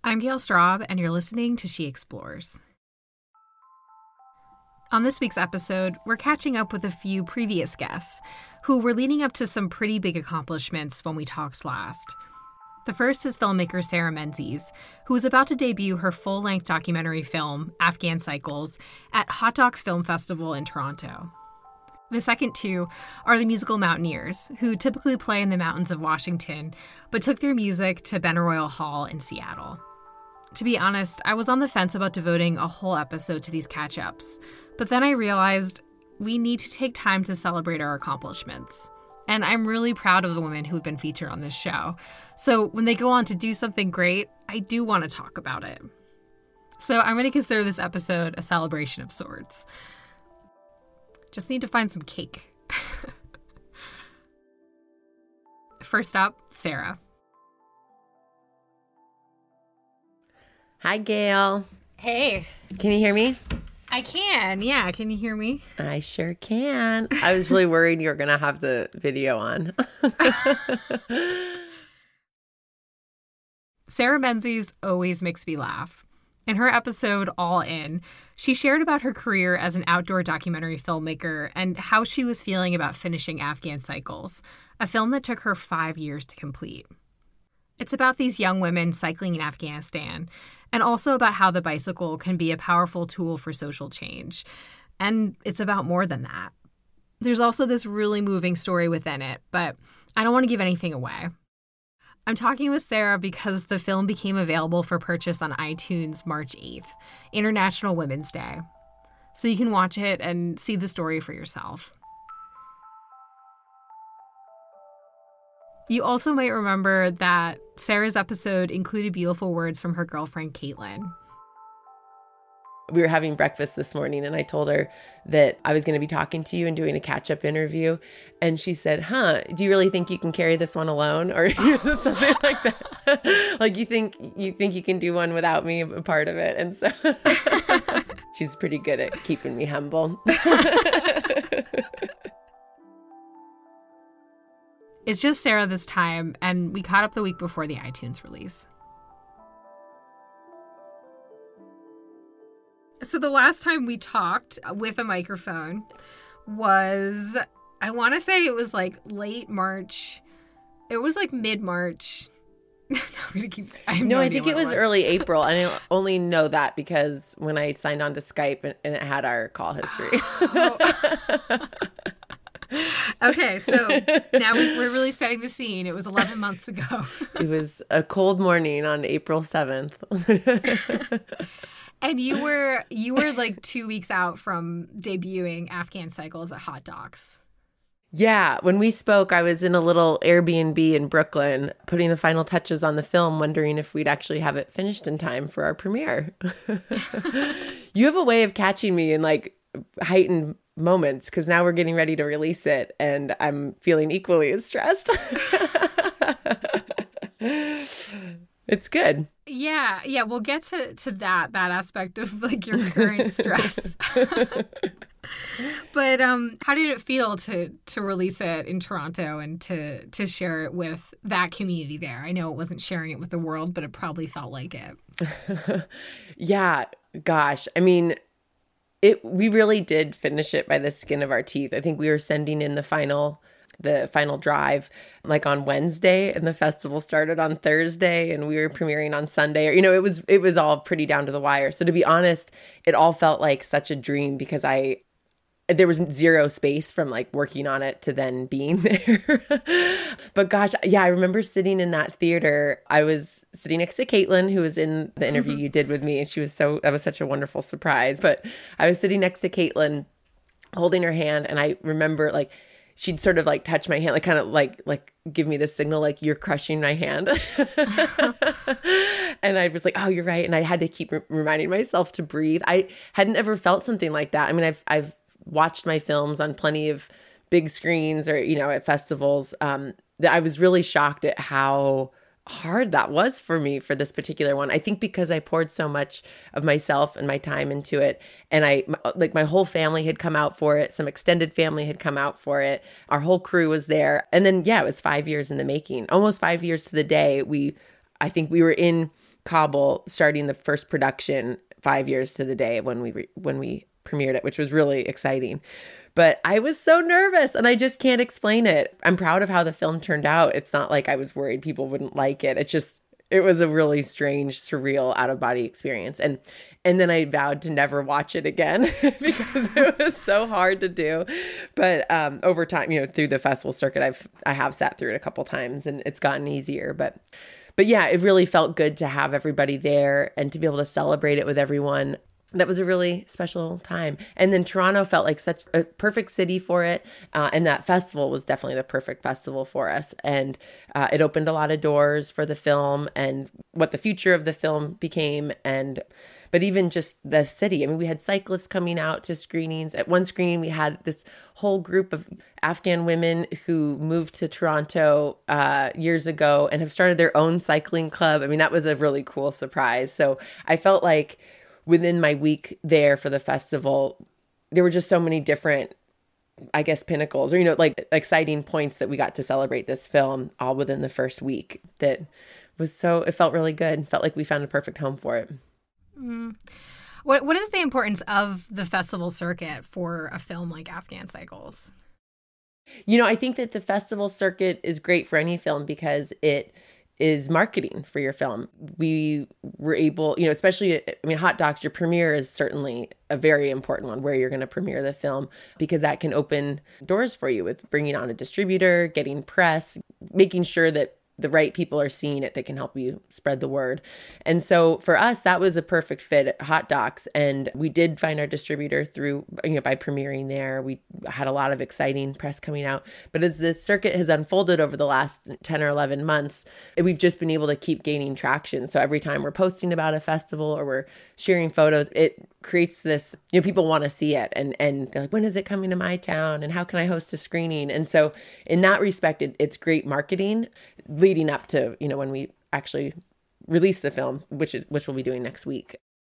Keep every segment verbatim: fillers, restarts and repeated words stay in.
I'm Gail Straub, and you're listening to She Explores. On this week's episode, we're catching up with a few previous guests who were leading up to some pretty big accomplishments when we talked last. The first is filmmaker Sarah Menzies, who is about to debut her full-length documentary film, Afghan Cycles, at Hot Docs Film Festival in Toronto. The second two are the musical Mountaineers, who typically play in the mountains of Washington, but took their music to Benaroya Hall in Seattle. To be honest, I was on the fence about devoting a whole episode to these catch-ups, but then I realized we need to take time to celebrate our accomplishments. And I'm really proud of the women who've been featured on this show. So when they go on to do something great, I do want to talk about it. So I'm going to consider this episode a celebration of sorts. Just need to find some cake. First up, Sarah. Hi, Gail. Hey. Can you hear me? I can, yeah. Can you hear me? I sure can. I was really worried you were going to have the video on. Sarah Menzies always makes me laugh. In her episode, All In, she shared about her career as an outdoor documentary filmmaker and how she was feeling about finishing Afghan Cycles, a film that took her five years to complete. It's about these young women cycling in Afghanistan, and also about how the bicycle can be a powerful tool for social change. And it's about more than that. There's also this really moving story within it, but I don't want to give anything away. I'm talking with Sarah because the film became available for purchase on iTunes March eighth, International Women's Day. So you can watch it and see the story for yourself. You also might remember that Sarah's episode included beautiful words from her girlfriend, Caitlin. We were having breakfast this morning and I told her that I was going to be talking to you and doing a catch-up interview. And she said, huh, do you really think you can carry this one alone? Or something like that. Like you think you think you can do one without me, a part of it. And so she's pretty good at keeping me humble. It's just Sarah this time, and we caught up the week before the iTunes release. So the last time we talked with a microphone was, I want to say it was like late March. It was like mid-March. I'm gonna keep, I have no, no I think it was, it was early April. And I only know that because when I signed on to Skype and, and it had our call history. Oh. Okay, so now we, we're really setting the scene. It was eleven months ago. It was a cold morning on April seventh. And you were you were like two weeks out from debuting Afghan Cycles at Hot Docs. Yeah, when we spoke, I was in a little Airbnb in Brooklyn, putting the final touches on the film, wondering if we'd actually have it finished in time for our premiere. You have a way of catching me in like heightened moments because now we're getting ready to release it and I'm feeling equally as stressed. It's good. Yeah, yeah, we'll get to, to that, that aspect of like your current stress. But um, how did it feel to to release it in Toronto and to to share it with that community there? I know it wasn't sharing it with the world, but it probably felt like it. Yeah, gosh. I mean, It we really did finish it by the skin of our teeth. I think we were sending in the final the final drive like on Wednesday and the festival started on Thursday and we were premiering on Sunday. Or, you know, it was it was all pretty down to the wire. So to be honest, it all felt like such a dream because I there was zero space from like working on it to then being there. But gosh, yeah, I remember sitting in that theater. I was sitting next to Caitlin, who was in the interview you did with me. And she was so, that was such a wonderful surprise. But I was sitting next to Caitlin holding her hand. And I remember like, she'd sort of like touch my hand, like kind of like, like give me this signal, like you're crushing my hand. And I was like, oh, you're right. And I had to keep re- reminding myself to breathe. I hadn't ever felt something like that. I mean, I've, I've, watched my films on plenty of big screens or, you know, at festivals. Um, that I was really shocked at how hard that was for me for this particular one. I think because I poured so much of myself and my time into it. And I, like my whole family had come out for it. Some extended family had come out for it. Our whole crew was there. And then, yeah, it was five years in the making, almost five years to the day. We, I think we were in Kabul, starting the first production five years to the day when we re- when we premiered it, which was really exciting. But I was so nervous and I just can't explain it. I'm proud of how the film turned out. It's not like I was worried people wouldn't like it. It's just, it was a really strange, surreal, out-of-body experience. And and then I vowed to never watch it again because it was so hard to do. But um, over time, you know, through the festival circuit, I've I have sat through it a couple times and it's gotten easier. But but yeah, it really felt good to have everybody there and to be able to celebrate it with everyone. That was a really special time. And then Toronto felt like such a perfect city for it. Uh, and that festival was definitely the perfect festival for us. And uh, it opened a lot of doors for the film and what the future of the film became. And but even just the city. I mean, we had cyclists coming out to screenings. At one screening, we had this whole group of Afghan women who moved to Toronto uh, years ago and have started their own cycling club. I mean, that was a really cool surprise. So I felt like within my week there for the festival, there were just so many different, I guess, pinnacles or, you know, like exciting points that we got to celebrate this film all within the first week that was so, it felt really good. Felt like we found a perfect home for it. Mm. What What is the importance of the festival circuit for a film like Afghan Cycles? You know, I think that the festival circuit is great for any film because it is marketing for your film. We were able, you know, especially, I mean, Hot Docs, your premiere is certainly a very important one where you're going to premiere the film because that can open doors for you with bringing on a distributor, getting press, making sure that the right people are seeing it that can help you spread the word. And so for us, that was a perfect fit at Hot Docs. And we did find our distributor through, you know, by premiering there. We had a lot of exciting press coming out. But as the circuit has unfolded over the last ten or eleven months, we've just been able to keep gaining traction. So every time we're posting about a festival or we're sharing photos, it creates this, you know, people want to see it. And, and they're like, when is it coming to my town? And how can I host a screening? And so in that respect, it, it's great marketing leading up to, you know, when we actually release the film, which is which we'll be doing next week.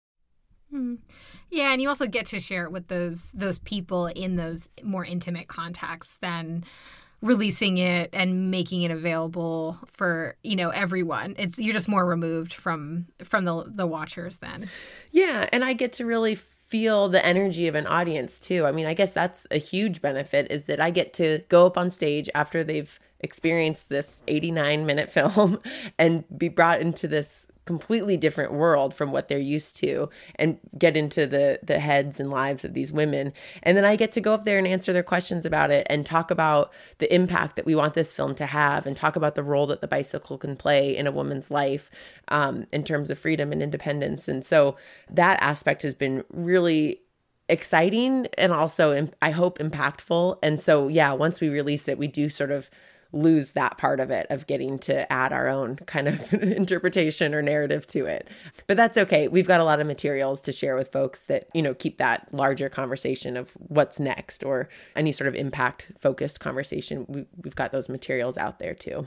Hmm. Yeah, and you also get to share it with those those people in those more intimate contexts than releasing it and making it available for, you know, everyone. It's you're just more removed from from the the watchers then. Yeah, and I get to really feel the energy of an audience too. I mean, I guess that's a huge benefit is that I get to go up on stage after they've experienced this eighty-nine minute film and be brought into this completely different world from what they're used to and get into the the heads and lives of these women. And then I get to go up there and answer their questions about it and talk about the impact that we want this film to have and talk about the role that the bicycle can play in a woman's life um, in terms of freedom and independence. And so that aspect has been really exciting and also, I hope, impactful. And so, yeah, once we release it, we do sort of lose that part of it of getting to add our own kind of interpretation or narrative to it. But that's okay. We've got a lot of materials to share with folks that, you know, keep that larger conversation of what's next or any sort of impact focused conversation. We, we've got those materials out there too.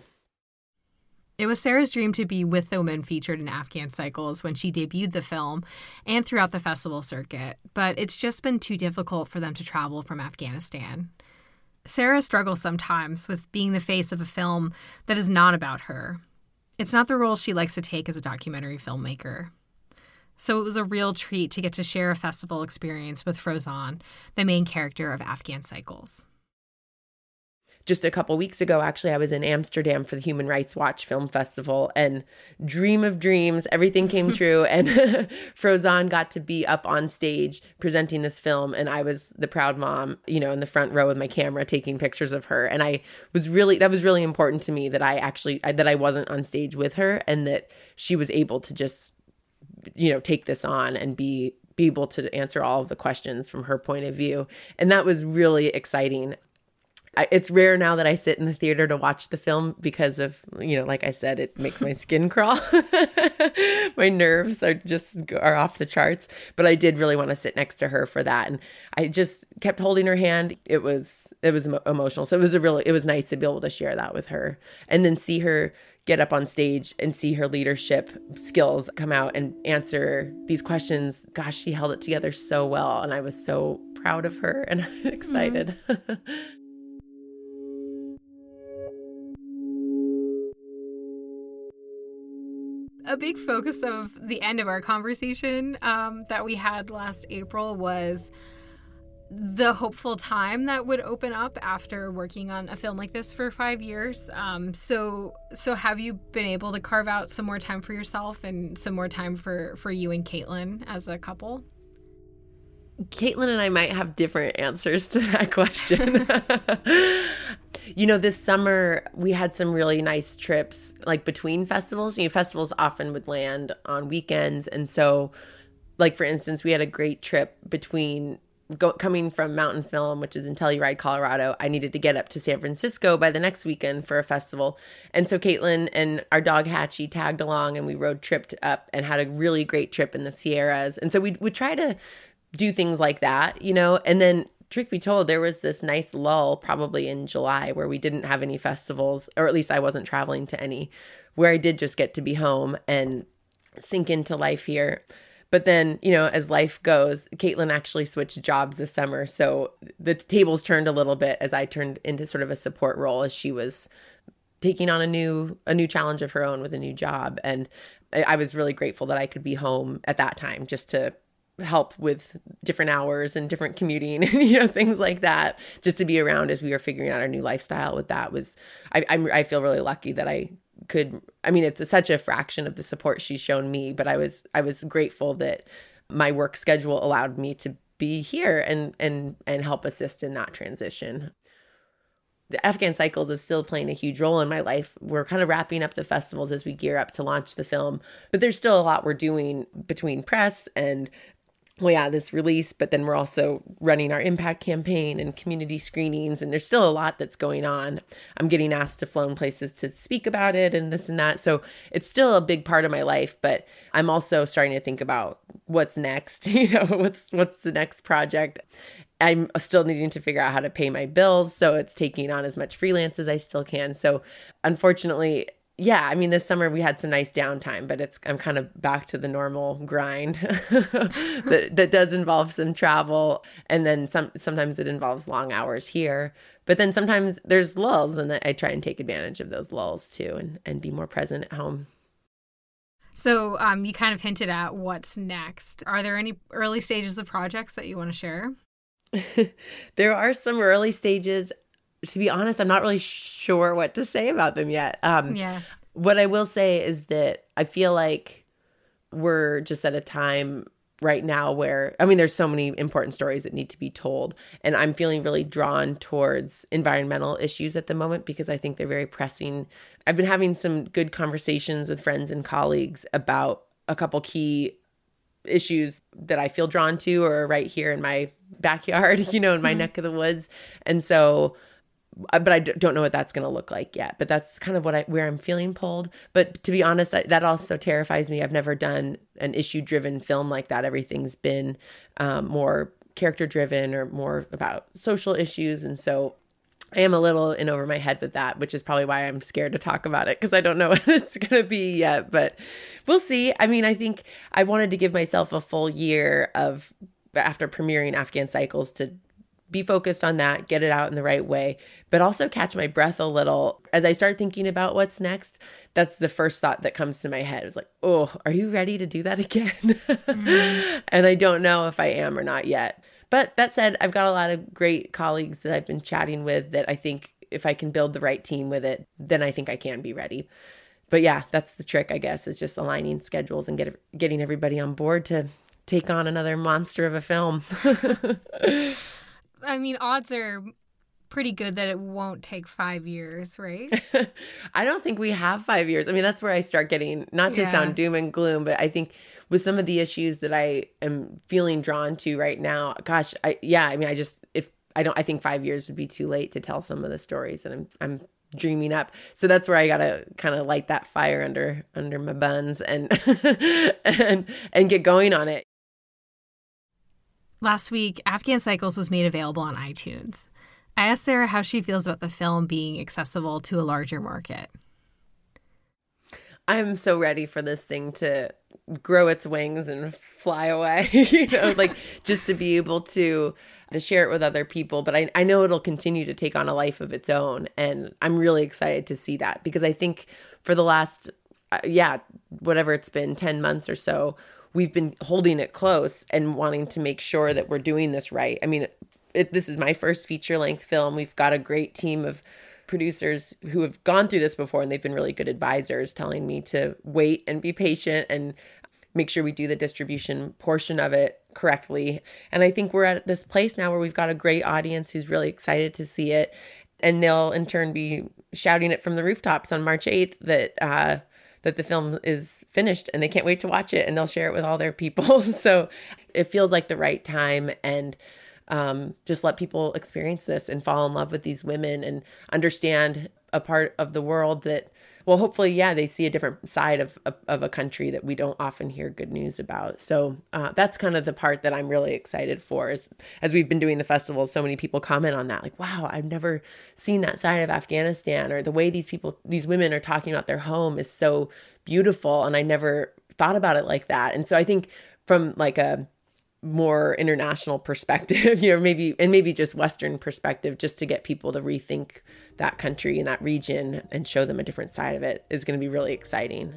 It was Sarah's dream to be with the women featured in Afghan Cycles when she debuted the film and throughout the festival circuit, but it's just been too difficult for them to travel from Afghanistan. Sarah struggles sometimes with being the face of a film that is not about her. It's not the role she likes to take as a documentary filmmaker. So it was a real treat to get to share a festival experience with Frozan, the main character of Afghan Cycles. Just a couple weeks ago, actually, I was in Amsterdam for the Human Rights Watch Film Festival, and dream of dreams, everything came true. And Frozan got to be up on stage presenting this film, and I was the proud mom, you know, in the front row with my camera taking pictures of her. And I was really, that was really important to me that I actually, that I wasn't on stage with her and that she was able to just, you know, take this on and be be able to answer all of the questions from her point of view. And that was really exciting. I, it's rare now that I sit in the theater to watch the film because of, you know, like I said, it makes my skin crawl. My nerves are just are off the charts. But I did really want to sit next to her for that. And I just kept holding her hand. It was it was emotional. So it was a really, it was nice to be able to share that with her and then see her get up on stage and see her leadership skills come out and answer these questions. Gosh, she held it together so well. And I was so proud of her and excited. Mm-hmm. a big focus of the end of our conversation um, that we had last April was the hopeful time that would open up after working on a film like this for five years. Um, so, so have you been able to carve out some more time for yourself and some more time for, for you and Caitlin as a couple? Caitlin and I might have different answers to that question. You know, this summer we had some really nice trips, like between festivals. You know, festivals often would land on weekends. And so, like, for instance, we had a great trip between Go, coming from Mountain Film, which is in Telluride, Colorado. I needed to get up to San Francisco by the next weekend for a festival. And so Caitlin and our dog Hatchie tagged along and we road tripped up and had a really great trip in the Sierras. And so we would try to do things like that, you know, and then truth be told, there was this nice lull probably in July where we didn't have any festivals, or at least I wasn't traveling to any, where I did just get to be home and sink into life here. But then, you know, as life goes, Caitlin actually switched jobs this summer. So the tables turned a little bit as I turned into sort of a support role as she was taking on a new a new challenge of her own with a new job. And I, I was really grateful that I could be home at that time just to help with different hours and different commuting and, you know, things like that, just to be around as we were figuring out our new lifestyle with that was, I, I'm, I feel really lucky that I could, I mean, it's such a fraction of the support she's shown me, but I was, I was grateful that my work schedule allowed me to be here and, and, and help assist in that transition. The Afghan Cycles is still playing a huge role in my life. We're kind of wrapping up the festivals as we gear up to launch the film, but there's still a lot we're doing between press and well, yeah, this release, but then we're also running our impact campaign and community screenings, and there's still a lot that's going on. I'm getting asked to flown places to speak about it and this and that. So it's still a big part of my life, but I'm also starting to think about what's next, you know, what's what's the next project. I'm still needing to figure out how to pay my bills, so it's taking on as much freelance as I still can. So unfortunately, yeah, I mean, this summer we had some nice downtime, but it's I'm kind of back to the normal grind that that does involve some travel, and then some. Sometimes it involves long hours here, but then sometimes there's lulls, and I try and take advantage of those lulls too, and and be more present at home. So, um, you kind of hinted at what's next. Are there any early stages of projects that you want to share? There are some early stages. To be honest, I'm not really sure what to say about them yet. Um, yeah. What I will say is that I feel like we're just at a time right now where, I mean, there's so many important stories that need to be told. And I'm feeling really drawn towards environmental issues at the moment because I think they're very pressing. I've been having some good conversations with friends and colleagues about a couple key issues that I feel drawn to or right here in my backyard, you know, in my mm-hmm. neck of the woods. And so but I don't know what that's going to look like yet. But that's kind of what I where I'm feeling pulled. But to be honest, I, that also terrifies me. I've never done an issue-driven film like that. Everything's been um, more character-driven or more about social issues. And so I am a little in over my head with that, which is probably why I'm scared to talk about it because I don't know what it's going to be yet. But we'll see. I mean, I think I wanted to give myself a full year of after premiering Afghan Cycles to be focused on that, get it out in the right way, but also catch my breath a little. As I start thinking about what's next, that's the first thought that comes to my head. It's like, oh, are you ready to do that again? Mm-hmm. And I don't know if I am or not yet. But that said, I've got a lot of great colleagues that I've been chatting with that I think if I can build the right team with it, then I think I can be ready. But yeah, that's the trick, I guess, is just aligning schedules and get, getting everybody on board to take on another monster of a film. I mean, odds are pretty good that it won't take five years, right? I don't think we have five years. I mean, that's where I start getting, not to yeah. sound doom and gloom, but I think with some of the issues that I am feeling drawn to right now, gosh, I, yeah, I mean, I just, if I don't, I think five years would be too late to tell some of the stories that I'm, I'm dreaming up. So that's where I got to kind of light that fire under, under my buns and, and, and get going on it. Last week, Afghan Cycles was made available on iTunes. I asked Sarah how she feels about the film being accessible to a larger market. I'm so ready for this thing to grow its wings and fly away, you know, like just to be able to to share it with other people. But I, I know it'll continue to take on a life of its own. And I'm really excited to see that because I think for the last uh, yeah, whatever it's been, ten months or so, we've been holding it close and wanting to make sure that we're doing this right. I mean, it, this is my first feature-length film. We've got a great team of producers who have gone through this before, and they've been really good advisors telling me to wait and be patient and make sure we do the distribution portion of it correctly. And I think we're at this place now where we've got a great audience who's really excited to see it. And they'll in turn be shouting it from the rooftops on March eighth that uh, that the film is finished and they can't wait to watch it, and they'll share it with all their people. So it feels like the right time, and um, just let people experience this and fall in love with these women and understand a part of the world that, well, hopefully, yeah, they see a different side of, of, of a country that we don't often hear good news about. So uh, that's kind of the part that I'm really excited for. Is, as we've been doing the festival, so many people comment on that, like, wow, I've never seen that side of Afghanistan, or the way these people, these women are talking about their home is so beautiful. And I never thought about it like that. And so I think from like a more international perspective, you know, maybe, and maybe just Western perspective, just to get people to rethink that country and that region and show them a different side of it, is going to be really exciting.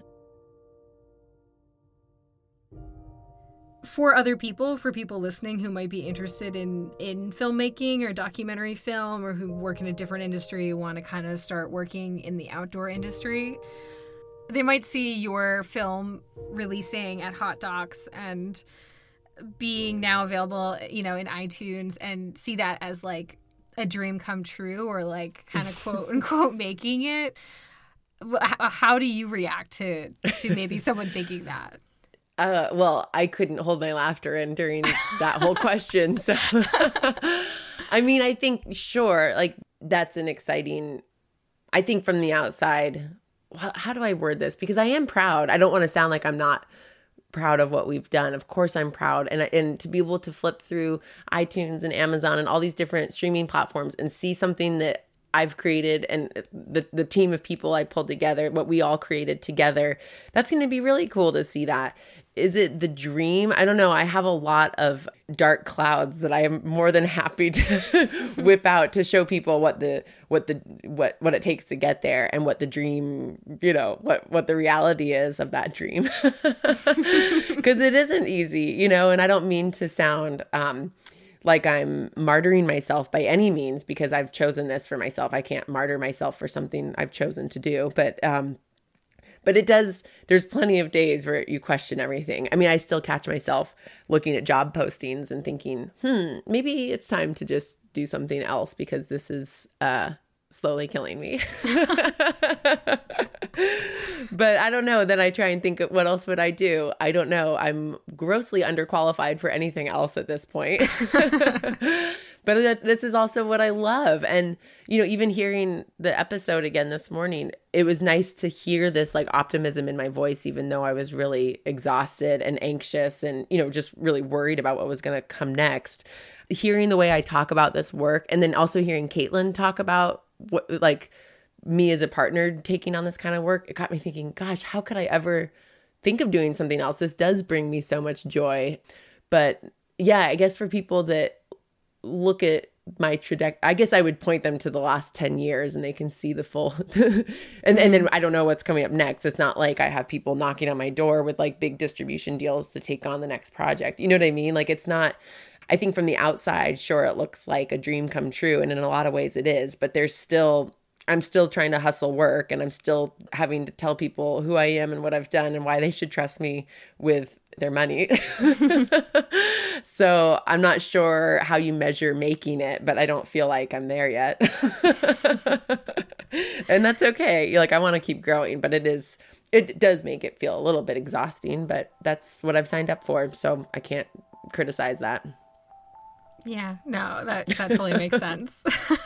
For other people, for people listening who might be interested in, in filmmaking or documentary film, or who work in a different industry, want to kind of start working in the outdoor industry, they might see your film releasing at Hot Docs and being now available, you know, in iTunes, and see that as like a dream come true, or like kind of quote unquote making it. How do you react to to maybe someone thinking that? Uh, well, I couldn't hold my laughter in during that whole question. So, I mean, I think, sure, like that's an exciting, I think from the outside, well, how do I word this? Because I am proud. I don't want to sound like I'm not proud of what we've done. Of course I'm proud. And and to be able to flip through iTunes and Amazon and all these different streaming platforms and see something that I've created, and the the team of people I pulled together, what we all created together, that's going to be really cool to see that. Is it the dream? I don't know. I have a lot of dark clouds that I am more than happy to whip out to show people what the what the what what it takes to get there, and what the dream, you know, what what the reality is of that dream. Because it isn't easy, you know, and I don't mean to sound um like I'm martyring myself by any means, because I've chosen this for myself. I can't martyr myself for something I've chosen to do. But um But it does, there's plenty of days where you question everything. I mean, I still catch myself looking at job postings and thinking, hmm, maybe it's time to just do something else, because this is uh, slowly killing me. But I don't know. Then I try and think, what else would I do? I don't know. I'm grossly underqualified for anything else at this point. But this is also what I love. And, you know, even hearing the episode again this morning, it was nice to hear this like optimism in my voice, even though I was really exhausted and anxious and, you know, just really worried about what was going to come next. Hearing the way I talk about this work, and then also hearing Caitlin talk about what, like, me as a partner taking on this kind of work, it got me thinking, gosh, how could I ever think of doing something else? This does bring me so much joy. But yeah, I guess for people that look at my trajectory, I guess I would point them to the last ten years and they can see the full, and, and then I don't know what's coming up next. It's not like I have people knocking on my door with like big distribution deals to take on the next project. You know what I mean? Like, it's not, I think from the outside, sure, it looks like a dream come true. And in a lot of ways it is, but there's still, I'm still trying to hustle work, and I'm still having to tell people who I am and what I've done and why they should trust me with their money. So I'm not sure how you measure making it, but I don't feel like I'm there yet. And that's okay. Like, I want to keep growing, but it is, it does make it feel a little bit exhausting, but that's what I've signed up for. So I can't criticize that. Yeah, no, that, that totally makes sense.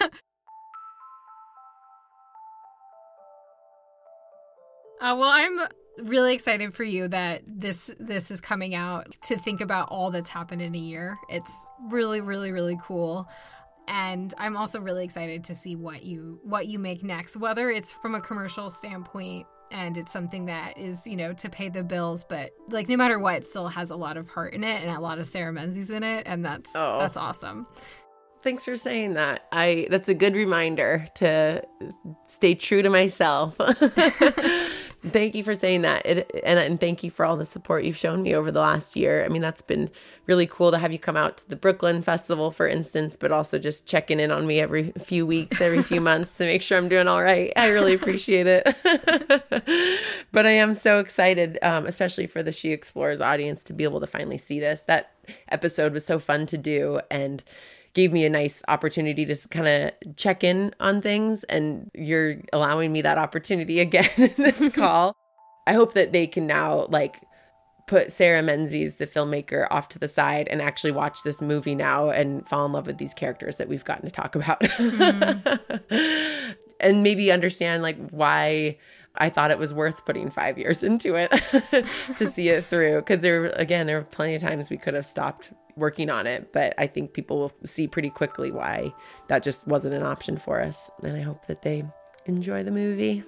Uh, well, I'm really excited for you that this this is coming out, to think about all that's happened in a year. It's really, really, really cool. And I'm also really excited to see what you what you make next, whether it's from a commercial standpoint and it's something that is, you know, to pay the bills. But like, no matter what, it still has a lot of heart in it and a lot of Sarah Menzies in it. And that's oh. that's awesome. Thanks for saying that. I that's a good reminder to stay true to myself. Thank you for saying that. It, and, and thank you for all the support you've shown me over the last year. I mean, that's been really cool to have you come out to the Brooklyn Festival, for instance, but also just checking in on me every few weeks, every few months to make sure I'm doing all right. I really appreciate it. But I am so excited, um, especially for the She Explores audience, to be able to finally see this. That episode was so fun to do and gave me a nice opportunity to kind of check in on things. And you're allowing me that opportunity again in this call. I hope that they can now like put Sarah Menzies, the filmmaker, off to the side and actually watch this movie now and fall in love with these characters that we've gotten to talk about. Mm. And maybe understand like why I thought it was worth putting five years into it to see it through. Because there, again, there were plenty of times we could have stopped working on it, but I think people will see pretty quickly why that just wasn't an option for us. And I hope that they enjoy the movie.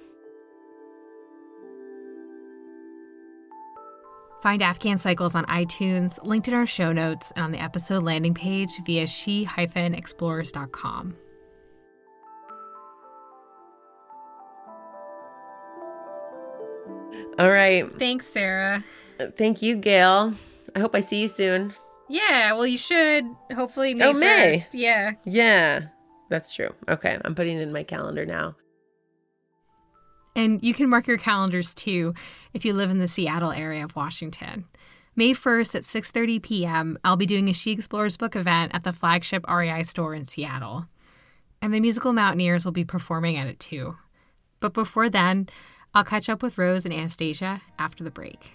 Find Afghan Cycles on iTunes, linked in our show notes, and on the episode landing page via she dash explorers dot com. All right. Thanks, Sarah. Thank you, Gail. I hope I see you soon. Yeah, well, you should. Hopefully May oh, May. first. Yeah. Yeah, that's true. Okay, I'm putting it in my calendar now. And you can mark your calendars, too, if you live in the Seattle area of Washington. May first at six thirty p.m., I'll be doing a She Explores book event at the flagship R E I store in Seattle. And the Musical Mountaineers will be performing at it, too. But before then, I'll catch up with Rose and Anastasia after the break.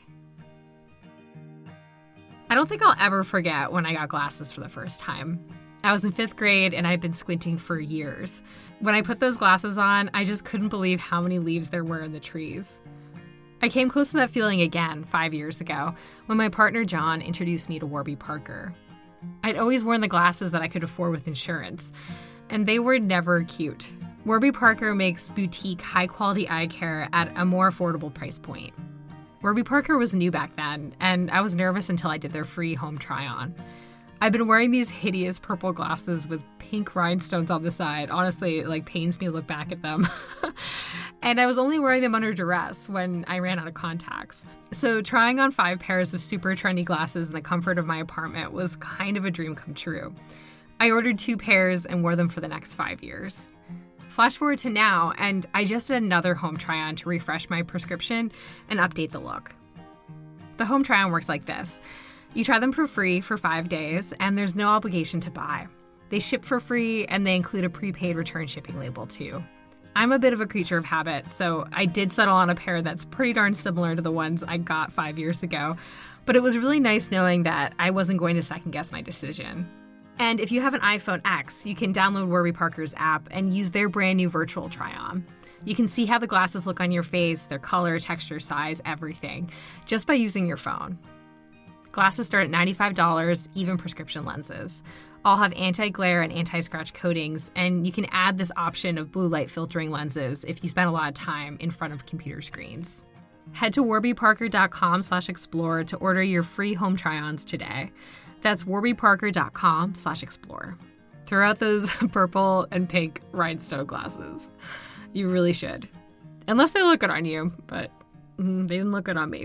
I don't think I'll ever forget when I got glasses for the first time. I was in fifth grade and I'd been squinting for years. When I put those glasses on, I just couldn't believe how many leaves there were in the trees. I came close to that feeling again five years ago when my partner John introduced me to Warby Parker. I'd always worn the glasses that I could afford with insurance, and they were never cute. Warby Parker makes boutique, high-quality eye care at a more affordable price point. Warby Parker was new back then, and I was nervous until I did their free home try-on. I've been wearing these hideous purple glasses with pink rhinestones on the side. Honestly, it like pains me to look back at them. And I was only wearing them under duress when I ran out of contacts. So trying on five pairs of super trendy glasses in the comfort of my apartment was kind of a dream come true. I ordered two pairs and wore them for the next five years. Flash forward to now, and I just did another home try-on to refresh my prescription and update the look. The home try-on works like this. You try them for free for five days, and there's no obligation to buy. They ship for free, and they include a prepaid return shipping label, too. I'm a bit of a creature of habit, so I did settle on a pair that's pretty darn similar to the ones I got five years ago, but it was really nice knowing that I wasn't going to second-guess my decision. And if you have an iPhone X, you can download Warby Parker's app and use their brand new virtual try-on. You can see how the glasses look on your face, their color, texture, size, everything, just by using your phone. Glasses start at ninety-five dollars, even prescription lenses. All have anti-glare and anti-scratch coatings, and you can add this option of blue light filtering lenses if you spend a lot of time in front of computer screens. Head to warbyparker.com slash explore to order your free home try-ons today. That's warbyparker.com slash explore. Throw out those purple and pink rhinestone glasses. You really should. Unless they look good on you, but mm, they didn't look good on me.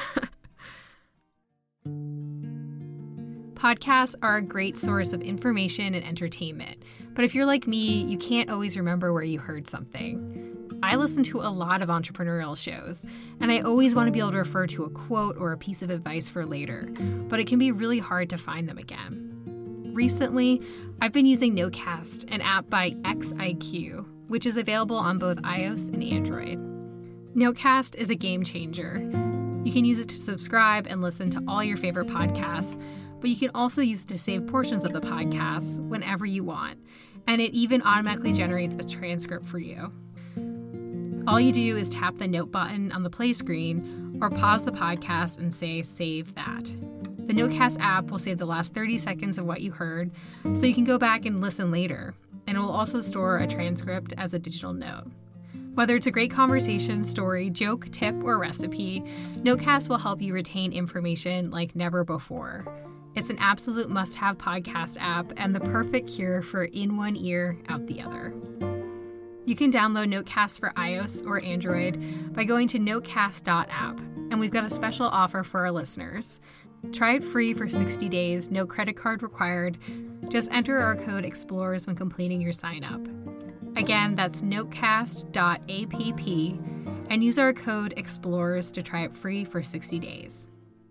Podcasts are a great source of information and entertainment, but if you're like me, you can't always remember where you heard something. I listen to a lot of entrepreneurial shows, and I always want to be able to refer to a quote or a piece of advice for later, but it can be really hard to find them again. Recently, I've been using Notecast, an app by X I Q, which is available on both iOS and Android. Notecast is a game changer. You can use it to subscribe and listen to all your favorite podcasts, but you can also use it to save portions of the podcast whenever you want, and it even automatically generates a transcript for you. All you do is tap the note button on the play screen or pause the podcast and say, save that. The Notecast app will save the last thirty seconds of what you heard, so you can go back and listen later, and it will also store a transcript as a digital note. Whether it's a great conversation, story, joke, tip, or recipe, Notecast will help you retain information like never before. It's an absolute must-have podcast app and the perfect cure for in one ear, out the other. You can download Notecast for iOS or Android by going to notecast dot app, and we've got a special offer for our listeners. Try it free for sixty days, no credit card required. Just enter our code EXPLORERS when completing your sign up. Again, that's notecast dot app and use our code EXPLORERS to try it free for sixty days.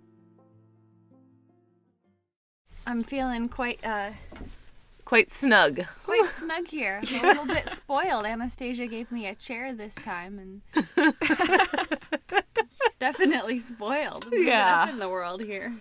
I'm feeling quite uh Quite snug. quite snug here. I'm a little bit spoiled. Anastasia gave me a chair this time, and definitely spoiled. Moving Yeah. up in the world here.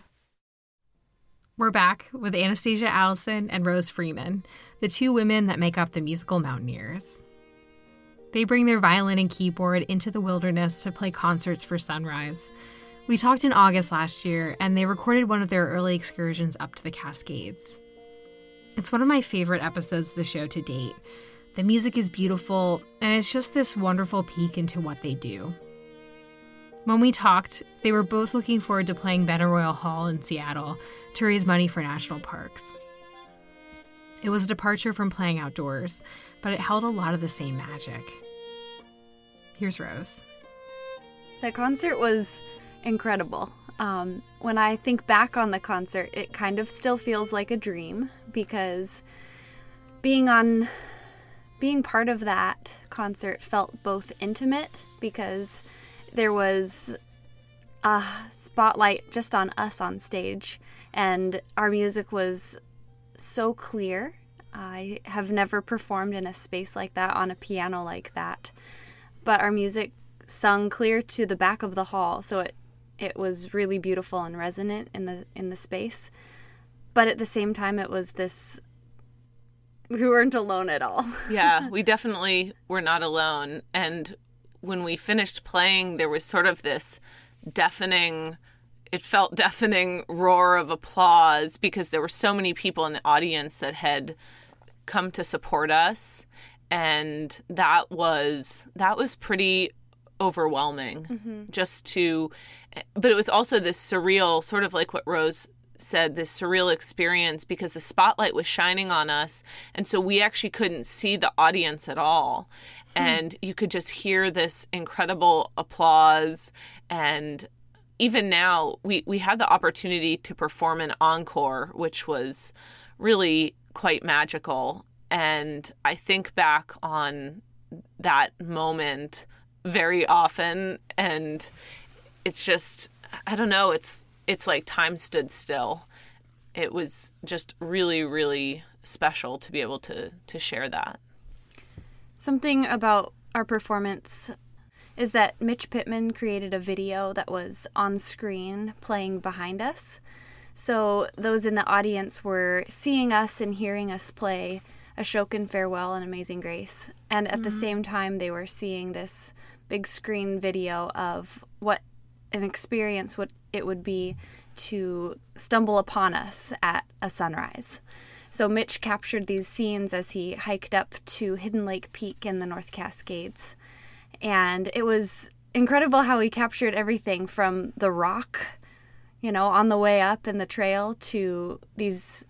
We're back with Anastasia Allison and Rose Freeman, the two women that make up the musical Mountaineers. They bring their violin and keyboard into the wilderness to play concerts for Sunrise. We talked in August last year, and they recorded one of their early excursions up to the Cascades. It's one of my favorite episodes of the show to date. The music is beautiful, and it's just this wonderful peek into what they do. When we talked, they were both looking forward to playing Benaroya Hall in Seattle to raise money for national parks. It was a departure from playing outdoors, but it held a lot of the same magic. Here's Rose. The concert was incredible. Um, when I think back on the concert, it kind of still feels like a dream, because being on, being part of that concert felt both intimate, because there was a spotlight just on us on stage, and our music was so clear. I have never performed in a space like that, on a piano like that, but our music sung clear to the back of the hall, so it It was really beautiful and resonant in the in the space. But at the same time, it was this, we weren't alone at all. Yeah, we definitely were not alone. And when we finished playing, there was sort of this deafening, it felt deafening roar of applause, because there were so many people in the audience that had come to support us. And that was, that was pretty overwhelming, mm-hmm. just to, but it was also this surreal, sort of like what Rose said, this surreal experience, because the spotlight was shining on us, and so we actually couldn't see the audience at all, hmm. and you could just hear this incredible applause. And even now, we we had the opportunity to perform an encore, which was really quite magical. And I think back on that moment very often, and it's just, I don't know, it's it's like time stood still. It was just really, really special to be able to to share that. Something about our performance is that Mitch Pittman created a video that was on screen playing behind us. So those in the audience were seeing us and hearing us play Ashokan Farewell and Amazing Grace. And at mm-hmm. the same time, they were seeing this big screen video of what an experience what it would be to stumble upon us at a sunrise. So Mitch captured these scenes as he hiked up to Hidden Lake Peak in the North Cascades. And it was incredible how he captured everything from the rock, you know, on the way up in the trail, to these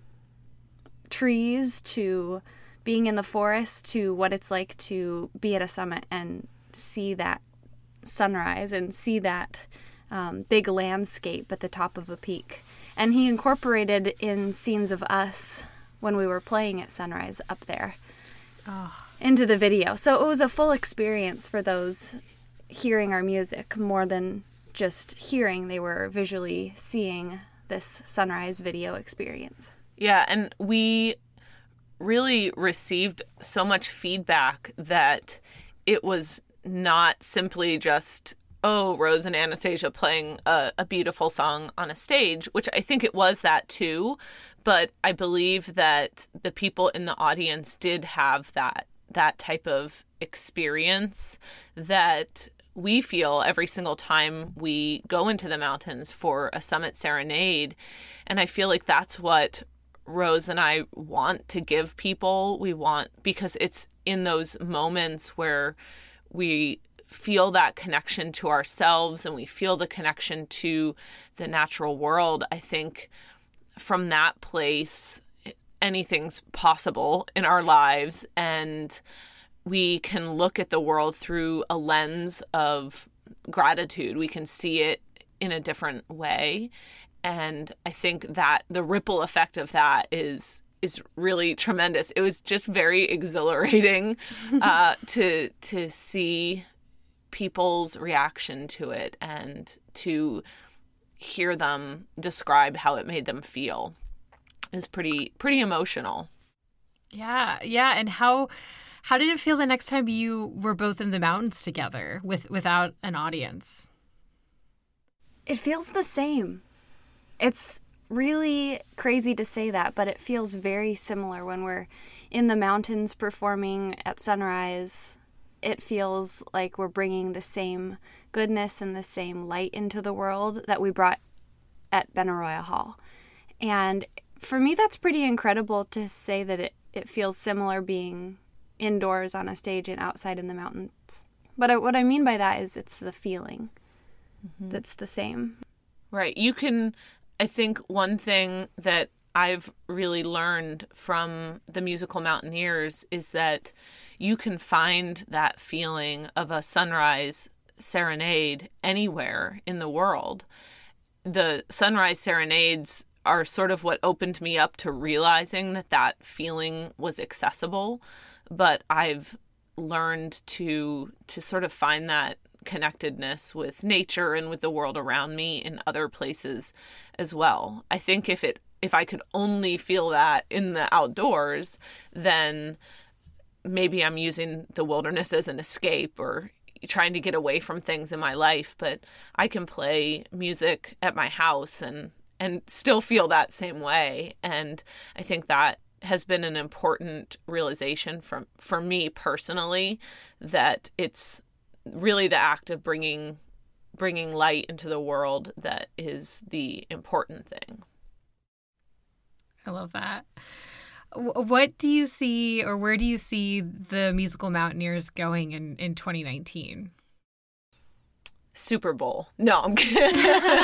trees, to being in the forest, to what it's like to be at a summit and see that sunrise and see that um, big landscape at the top of a peak. And he incorporated in scenes of us when we were playing at sunrise up there oh. into the video. So it was a full experience for those hearing our music. More than just hearing, they were visually seeing this sunrise video experience. Yeah, and we really received so much feedback that it was not simply just, oh, Rose and Anastasia playing a, a beautiful song on a stage, which I think it was that too, but I believe that the people in the audience did have that that type of experience that we feel every single time we go into the mountains for a summit serenade. And I feel like that's what Rose and I want to give people. We want, because it's in those moments where we feel that connection to ourselves and we feel the connection to the natural world. I think from that place, anything's possible in our lives. And we can look at the world through a lens of gratitude. We can see it in a different way. And I think that the ripple effect of that is is really tremendous. It was just very exhilarating uh, to to see people's reaction to it and to hear them describe how it made them feel. It was pretty pretty emotional. Yeah, yeah. And how how did it feel the next time you were both in the mountains together with without an audience? It feels the same. It's really crazy to say that, but it feels very similar when we're in the mountains performing at sunrise. It feels like we're bringing the same goodness and the same light into the world that we brought at Benaroya Hall. And for me, that's pretty incredible to say that it, it feels similar being indoors on a stage and outside in the mountains. But I, what I mean by that is it's the feeling mm-hmm. that's the same. Right. You can... I think one thing that I've really learned from the Musical Mountaineers is that you can find that feeling of a sunrise serenade anywhere in the world. The sunrise serenades are sort of what opened me up to realizing that that feeling was accessible, but I've learned to to sort of find that connectedness with nature and with the world around me in other places as well. I think if it if I could only feel that in the outdoors, then maybe I'm using the wilderness as an escape or trying to get away from things in my life, but I can play music at my house and and still feel that same way. And I think that has been an important realization from for me personally, that it's really the act of bringing bringing light into the world that is the important thing. I love that. What do you see, or where do you see the Musical Mountaineers going in, in twenty nineteen? Super Bowl. No, I'm kidding.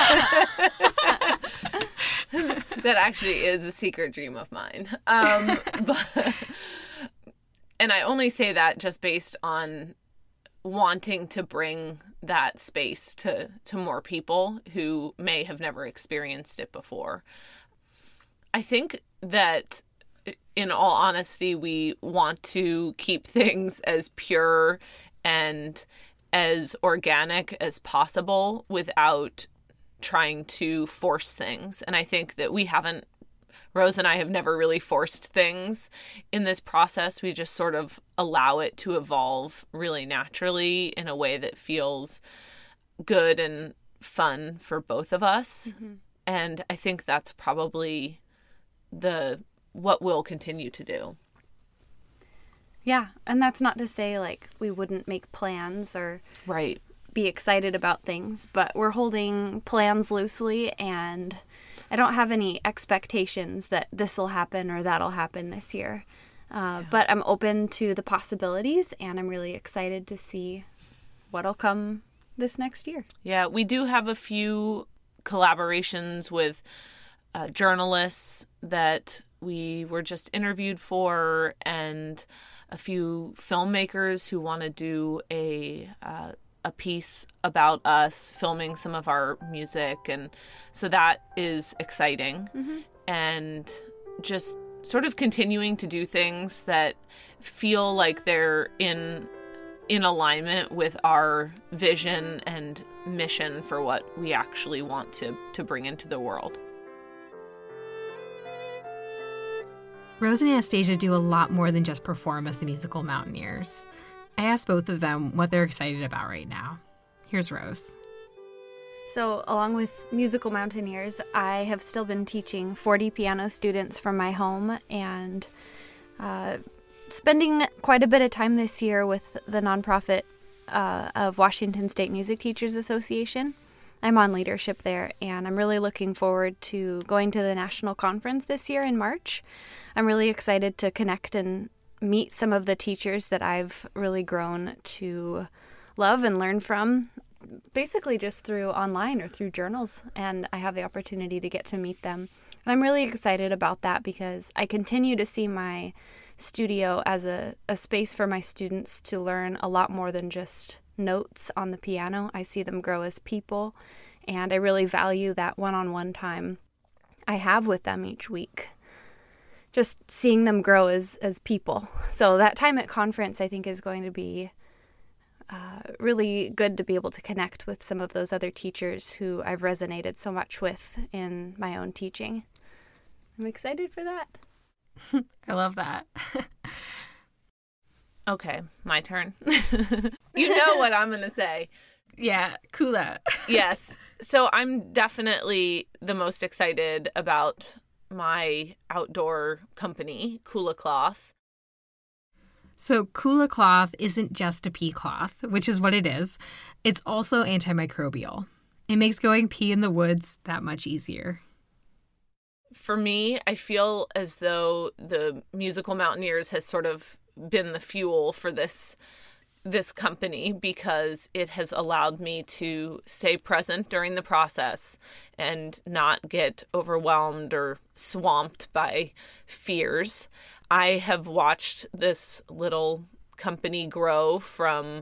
That actually is a secret dream of mine. Um, but, and I only say that just based on wanting to bring that space to, to more people who may have never experienced it before. I think that, in all honesty, we want to keep things as pure and as organic as possible without trying to force things. And I think that we haven't, Rose and I have never really forced things in this process. We just sort of allow it to evolve really naturally in a way that feels good and fun for both us. Mm-hmm. And I think that's probably the what we'll continue to do. Yeah, and that's not to say like we wouldn't make plans or right. be excited about things, but we're holding plans loosely, and I don't have any expectations that this will happen or that'll happen this year. Uh, yeah. But I'm open to the possibilities, and I'm really excited to see what'll come this next year. Yeah, we do have a few collaborations with uh, journalists that we were just interviewed for, and a few filmmakers who want to do a uh, a piece about us filming some of our music, and so that is exciting. Mm-hmm. And just sort of continuing to do things that feel like they're in in alignment with our vision and mission for what we actually want to to bring into the world. Rose and Anastasia do a lot more than just perform as the Musical Mountaineers. I asked both of them what they're excited about right now. Here's Rose. So, along with Musical Mountaineers, I have still been teaching forty piano students from my home, and uh, spending quite a bit of time this year with the nonprofit uh, of Washington State Music Teachers Association. I'm on leadership there, and I'm really looking forward to going to the national conference this year in March. I'm really excited to connect and meet some of the teachers that I've really grown to love and learn from, basically just through online or through journals, and I have the opportunity to get to meet them. And I'm really excited about that because I continue to see my studio as a, a space for my students to learn a lot more than just notes on the piano. I see them grow as people, and I really value that one-on-one time I have with them each week. Just seeing them grow as, as people. So that time at conference, I think, is going to be uh, really good to be able to connect with some of those other teachers who I've resonated so much with in my own teaching. I'm excited for that. I love that. Okay, my turn. You know what I'm going to say. Yeah, Kula. Yes. So I'm definitely the most excited about my outdoor company, Kula Cloth. So Kula Cloth isn't just a pee cloth, which is what it is. It's also antimicrobial. It makes going pee in the woods that much easier. For me, I feel as though the Musical Mountaineers has sort of been the fuel for this this company, because it has allowed me to stay present during the process and not get overwhelmed or swamped by fears. I have watched this little company grow from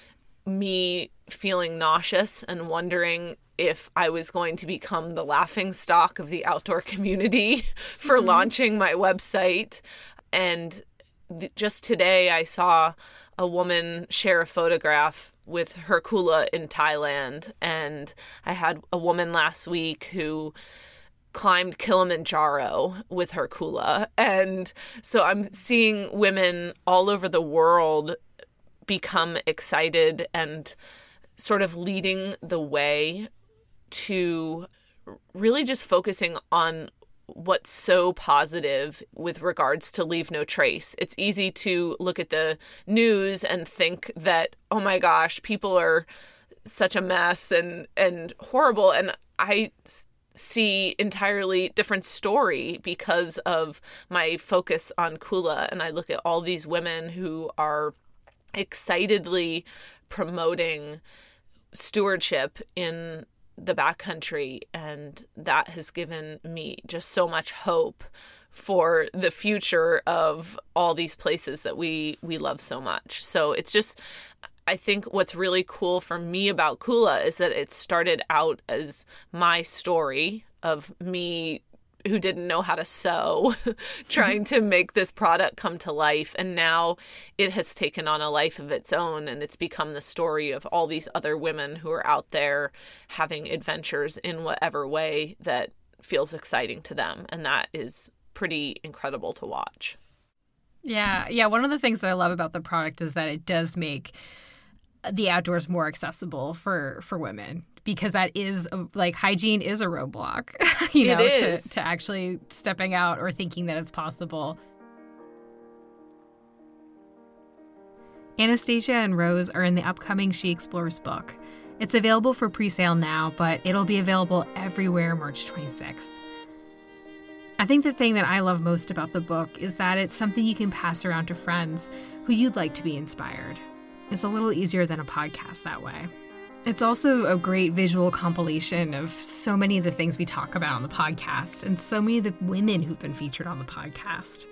me feeling nauseous and wondering if I was going to become the laughingstock of the outdoor community for mm-hmm. launching my website. And th- just today I saw a woman share a photograph with her Kula in Thailand. And I had a woman last week who climbed Kilimanjaro with her Kula. And so I'm seeing women all over the world become excited and sort of leading the way to really just focusing on what's so positive with regards to Leave No Trace. It's easy to look at the news and think that, oh my gosh, people are such a mess and, and horrible. And I see entirely different story because of my focus on Kula. And I look at all these women who are excitedly promoting stewardship in the backcountry, and that has given me just so much hope for the future of all these places that we we love so much. So it's just, I think what's really cool for me about Kula is that it started out as my story of me who didn't know how to sew, trying to make this product come to life. And now it has taken on a life of its own, and it's become the story of all these other women who are out there having adventures in whatever way that feels exciting to them. And that is pretty incredible to watch. Yeah. Yeah. One of the things that I love about the product is that it does make the outdoors more accessible for, for women. Because that is, like, hygiene is a roadblock, you know, to, to actually stepping out or thinking that it's possible. Anastasia and Rose are in the upcoming She Explores book. It's available for pre-sale now, but it'll be available everywhere March twenty-sixth. I think the thing that I love most about the book is that it's something you can pass around to friends who you'd like to be inspired. It's a little easier than a podcast that way. It's also a great visual compilation of so many of the things we talk about on the podcast and so many of the women who've been featured on the podcast.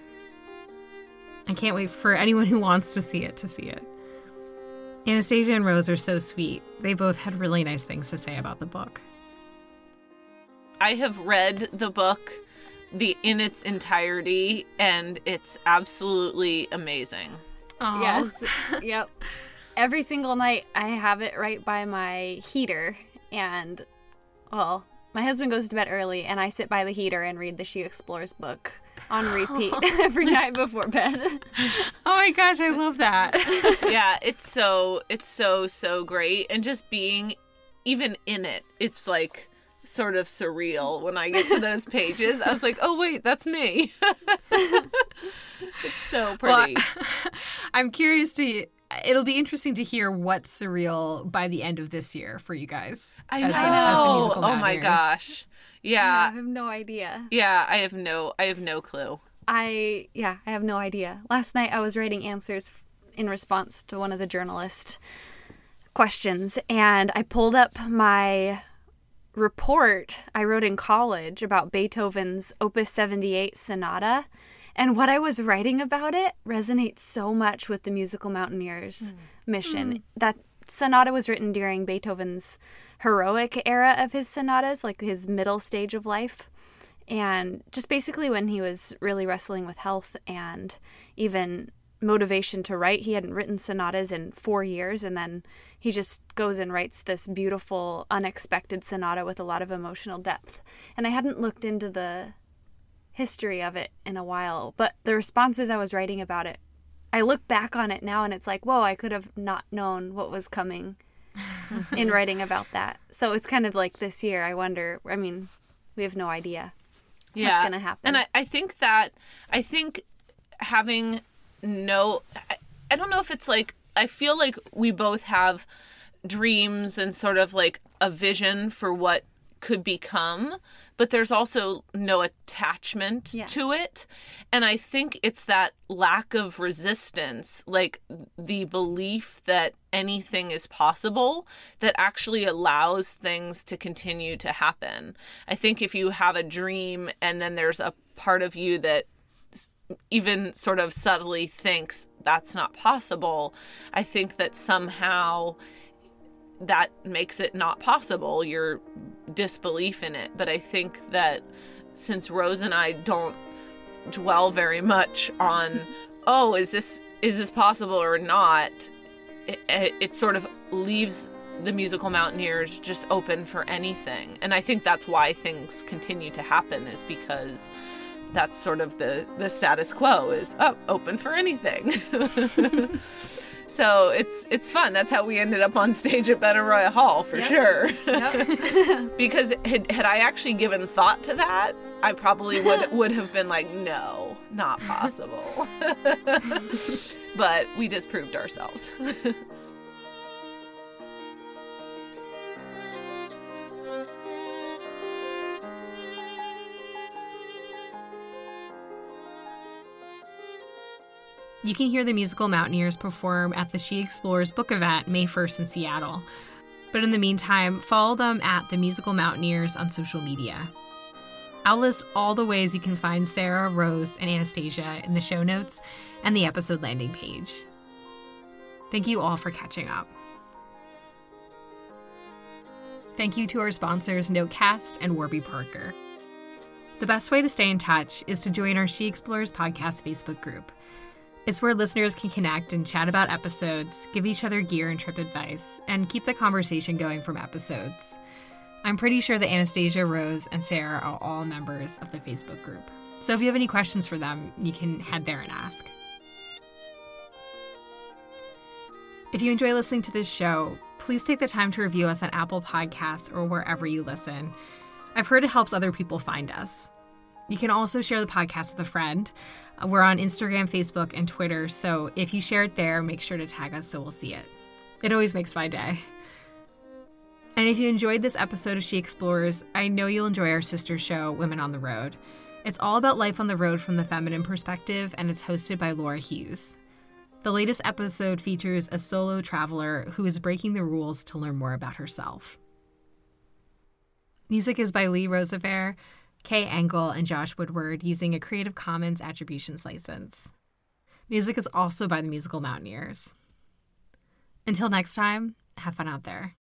I can't wait for anyone who wants to see it to see it. Anastasia and Rose are so sweet. They both had really nice things to say about the book. I have read the book the in its entirety, and it's absolutely amazing. Aww. Yes. Yep. Every single night I have it right by my heater, and, well, my husband goes to bed early, and I sit by the heater and read the She Explores book on repeat every night before bed. Oh my gosh, I love that. Yeah, it's so, it's so, so great. And just being even in it, it's like sort of surreal when I get to those pages. I was like, oh wait, that's me. It's so pretty. Well, I'm curious to... It'll be interesting to hear what's surreal by the end of this year for you guys. I as know. The, as the musical oh my gosh. Yeah. I have no idea. Yeah, I have no I have no clue. I yeah, I have no idea. Last night I was writing answers in response to one of the journalist questions, and I pulled up my report I wrote in college about Beethoven's Opus seventy-eight Sonata, And what I was writing about it resonates so much with the Musical Mountaineers mm. mission. Mm. That sonata was written during Beethoven's heroic era of his sonatas, like his middle stage of life. And just basically when he was really wrestling with health and even motivation to write. He hadn't written sonatas in four years, and then he just goes and writes this beautiful, unexpected sonata with a lot of emotional depth. And I hadn't looked into the history of it in a while, but the responses I was writing about it, I look back on it now and it's like, whoa, I could have not known what was coming in writing about that. So it's kind of like this year, I wonder, I mean, we have no idea yeah. what's going to happen. And I, I think that, I think having no, I, I don't know if it's like, I feel like we both have dreams and sort of like a vision for what could become, but there's also no attachment yes. to it. And I think it's that lack of resistance, like the belief that anything is possible, that actually allows things to continue to happen. I think if you have a dream and then there's a part of you that even sort of subtly thinks that's not possible, I think that somehow that makes it not possible, your disbelief in it. But I think that since Rose and I don't dwell very much on, oh, is this is this possible or not, it, it, it sort of leaves the Musical Mountaineers just open for anything. And I think that's why things continue to happen, is because that's sort of the, the status quo is, oh, open for anything. So it's it's fun. That's how we ended up on stage at Benaroya Hall, for yep. sure. Yep. Because had, had I actually given thought to that, I probably would would have been like, no, not possible. But we disproved ourselves. You can hear the Musical Mountaineers perform at the She Explores book event May first in Seattle. But in the meantime, follow them at the Musical Mountaineers on social media. I'll list all the ways you can find Sarah, Rose, and Anastasia in the show notes and the episode landing page. Thank you all for catching up. Thank you to our sponsors, Notecast and Warby Parker. The best way to stay in touch is to join our She Explores podcast Facebook group. It's where listeners can connect and chat about episodes, give each other gear and trip advice, and keep the conversation going from episodes. I'm pretty sure that Anastasia, Rose, and Sarah are all members of the Facebook group. So if you have any questions for them, you can head there and ask. If you enjoy listening to this show, please take the time to review us on Apple Podcasts or wherever you listen. I've heard it helps other people find us. You can also share the podcast with a friend. We're on Instagram, Facebook, and Twitter, so if you share it there, make sure to tag us so we'll see it. It always makes my day. And if you enjoyed this episode of She Explores, I know you'll enjoy our sister show, Women on the Road. It's all about life on the road from the feminine perspective, and it's hosted by Laura Hughes. The latest episode features a solo traveler who is breaking the rules to learn more about herself. Music is by Lee Roseveare, Kay Engel, and Josh Woodward, using a Creative Commons Attributions license. Music is also by the Musical Mountaineers. Until next time, have fun out there.